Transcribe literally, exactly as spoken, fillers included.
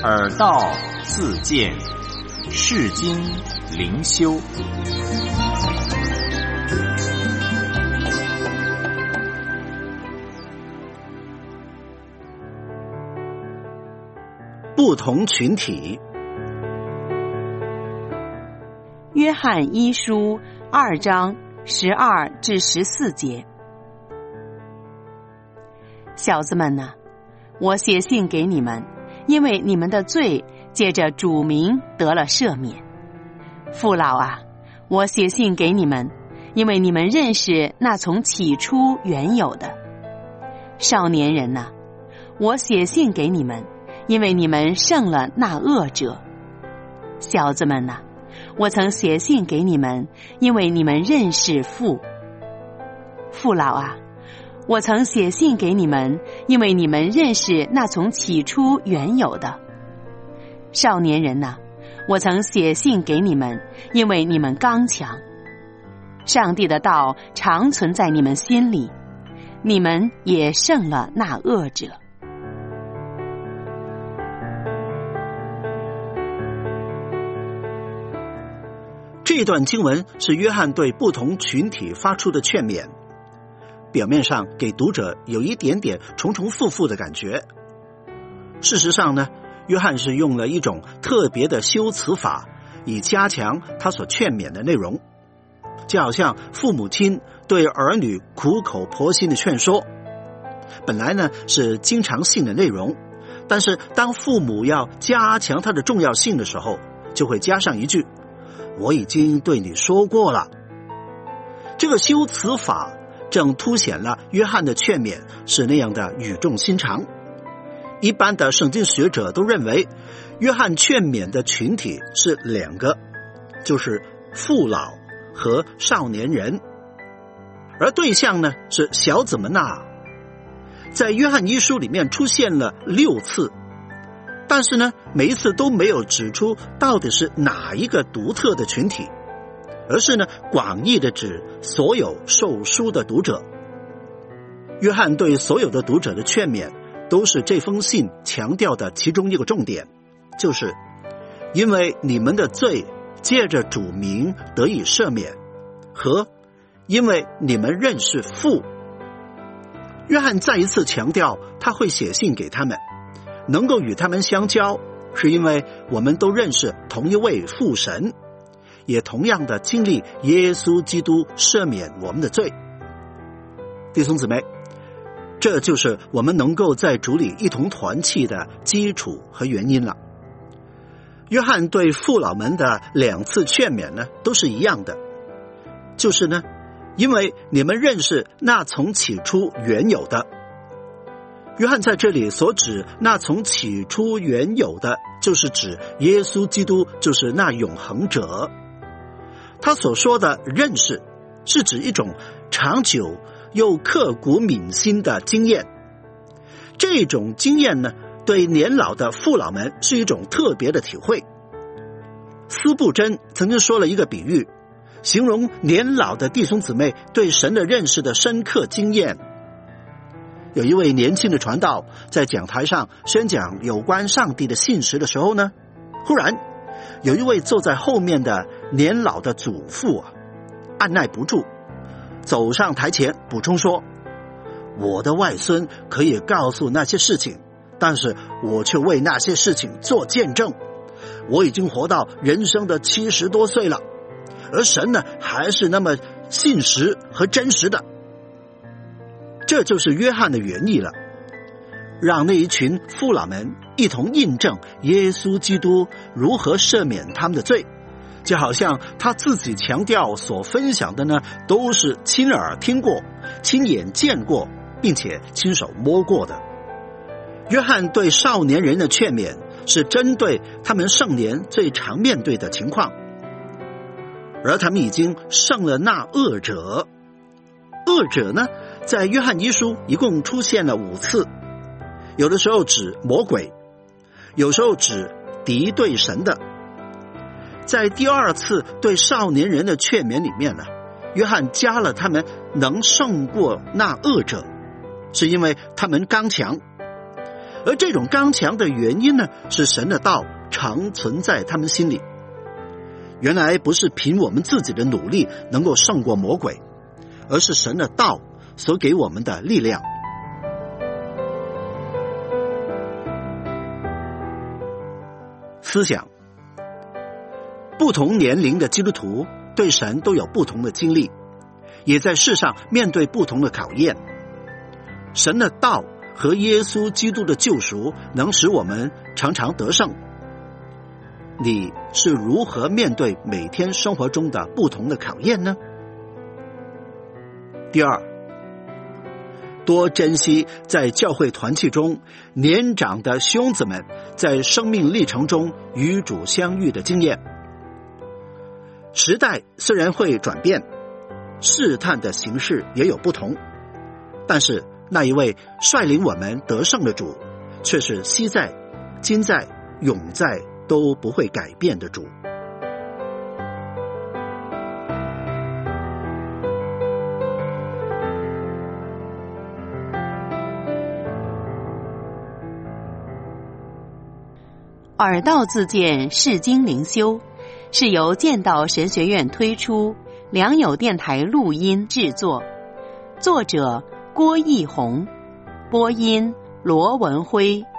耳道自见，世经灵修。 不同群体。 约翰一书二章十二至十四节。小子们哪，我写信给你们，因为你们的罪借着主名得了赦免。父老啊，我写信给你们，因为你们认识那从起初原有的。少年人哪，我写信给你们，因为你们胜了那恶者。小子们哪，我曾写信给你们，因为你们认识父。父老啊，我曾写信给你们，因为你们认识那从起初原有的。少年人哪，我曾写信给你们，因为你们刚强。上帝的道常存在你们心里，你们也胜了那恶者。 这段经文是约翰对不同群体发出的劝勉，表面上给读者有一点点重重复复的感觉。事实上呢，约翰是用了一种特别的修辞法，以加强他所劝勉的内容，就好像父母亲对儿女苦口婆心的劝说，本来呢是经常性的内容，但是当父母要加强它的重要性的时候，就会加上一句，我已经对你说过了。这个修辞法正凸显了约翰的劝勉是那样的语重心长。一般的圣经学者都认为，约翰劝勉的群体是两个，就是父老和少年人，而对象呢是小子们啊。在约翰一书里面出现了六次，但是呢，每一次都没有指出到底是哪一个独特的群体，而是呢，广义的指所有受书的读者。约翰对所有的读者的劝勉，都是这封信强调的其中一个重点，就是因为你们的罪借着主名得以赦免，和因为你们认识父。约翰再一次强调，他会写信给他们，能够与他们相交，是因为我们都认识同一位父神，也同样的经历耶稣基督赦免我们的罪。弟兄姊妹，这就是我们能够在主里一同团契的基础和原因了。约翰对父老们的两次劝勉呢，都是一样的，就是呢，因为你们认识那从起初原有的。约翰在这里所指那从起初原有的，就是指耶稣基督，就是那永恒者。他所说的认识，是指一种长久又刻骨铭心的经验。这种经验呢，对年老的父老们是一种特别的体会。司布真曾经说了一个比喻，形容年老的弟兄姊妹对神的认识的深刻经验。有一位年轻的传道在讲台上宣讲有关上帝的信实的时候呢，忽然有一位坐在后面的年老的祖父啊，按耐不住，走上台前补充说，我的外孙可以告诉那些事情，但是我却为那些事情做见证。我已经活到人生的七十多岁了，而神呢，还是那么信实和真实的。这就是约翰的原意了，让那一群父老们一同印证耶稣基督如何赦免他们的罪，就好像他自己强调所分享的呢，都是亲耳听过、亲眼见过，并且亲手摸过的。约翰对少年人的劝勉，是针对他们盛年最常面对的情况，而他们已经胜了那恶者。恶者呢，在约翰一书一共出现了五次，有的时候指魔鬼，有时候指敌对神的。在第二次对少年人的劝勉里面呢，约翰加了他们能胜过那恶者，是因为他们刚强。 而这种刚强的原因呢，是神的道常存在他们心里。原来不是凭我们自己的努力能够胜过魔鬼，而是神的道所给我们的力量。思想，不同年龄的基督徒对神都有不同的经历，也在世上面对不同的考验。神的道和耶稣基督的救赎能使我们常常得胜。你是如何面对每天生活中的不同的考验呢？第二，多珍惜在教会团契中年长的兄子们在生命历程中与主相遇的经验。时代虽然会转变，试探的形式也有不同，但是那一位率领我们得胜的主，却是昔在、今在、永在都不会改变的主。 耳道自荐释经灵修是由剑道神学院推出，良友电台录音制作，作者郭义宏，播音罗文辉。